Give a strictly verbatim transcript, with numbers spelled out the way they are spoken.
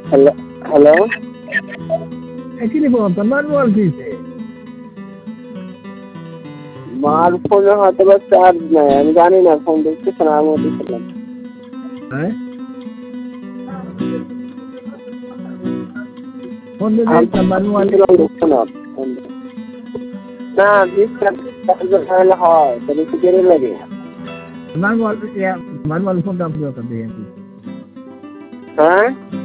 Hello hello একই বলুন তো ম্যানুয়াল দিতে মার ফোনে হয়তো বা চার্জ নাই, আমি জানি না, ফোন দেখতেছে না, আমিও দেখছিলাম। হ্যাঁ ফোন দিলে একটা ম্যানুয়াল না বিশ হয় তাহলে একটু দেরি লাগে। ম্যানুয়াল ম্যানুয়াল ফোনটা আপনি ওটা দিয়ে হ্যাঁ